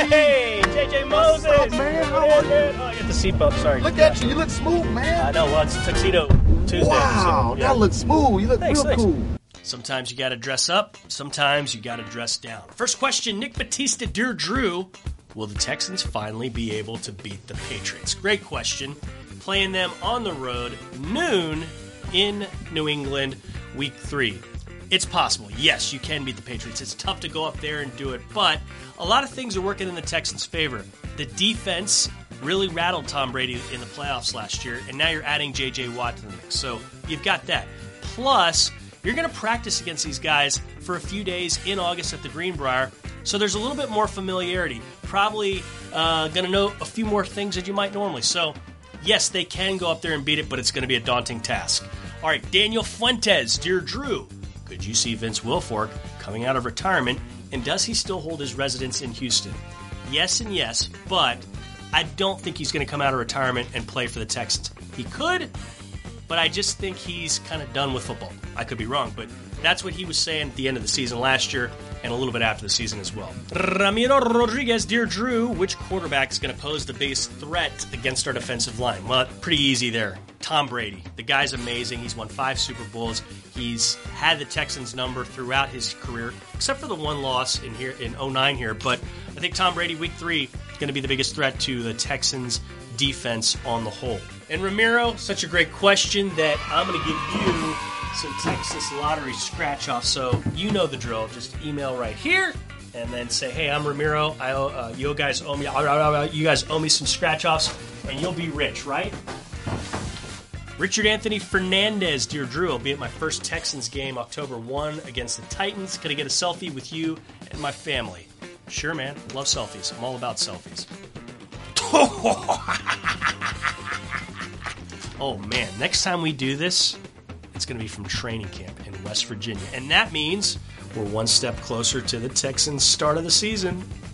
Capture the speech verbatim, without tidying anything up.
Hey, J J Moses. What's up, man? How are you? Oh, I got the seatbelt. Sorry. Look at you. You look smooth, man. I know. Well, it's Tuxedo Tuesday. Wow, so, yeah. that looks smooth. You look Thanks, real thanks. cool. Sometimes you got to dress up. Sometimes you got to dress down. First question, Nick Batista, Dear Drew. Will the Texans finally be able to beat the Patriots? Great question. Playing them on the road, noon in New England, week three. It's possible. Yes, you can beat the Patriots. It's tough to go up there and do it, but a lot of things are working in the Texans' favor. The defense really rattled Tom Brady in the playoffs last year, and now you're adding J J Watt to the mix. So you've got that. Plus, you're going to practice against these guys for a few days in August at the Greenbrier, so there's a little bit more familiarity. Probably uh, going to know a few more things than you might normally. So, yes, they can go up there and beat it, but it's going to be a daunting task. All right, Daniel Fuentes, Dear Drew. Could you see Vince Wilfork coming out of retirement, and does he still hold his residence in Houston? Yes and yes, but I don't think he's going to come out of retirement and play for the Texans. He could, but I just think he's kind of done with football. I could be wrong, but that's what he was saying at the end of the season last year and a little bit after the season as well. Ramiro Rodriguez, Dear Drew, which quarterback is going to pose the biggest threat against our defensive line? Well, pretty easy there. Tom Brady. The guy's amazing. He's won five Super Bowls. He's had the Texans' number throughout his career, except for the one loss in here in oh nine here. But I think Tom Brady, week three, is going to be the biggest threat to the Texans' defense on the whole. And Ramiro, such a great question that I'm going to give you some Texas Lottery scratch-off. So you know the drill. Just email right here and then say, hey, I'm Ramiro. I owe, uh, you guys owe me. You guys owe me some scratch-offs, and you'll be rich, right? Richard Anthony Fernandez, Dear Drew, I'll be at my first Texans game October first against the Titans. Can I get a selfie with you and my family? Sure, man. Love selfies. I'm all about selfies. Oh, man. Next time we do this, it's going to be from training camp in West Virginia. And that means we're one step closer to the Texans' start of the season.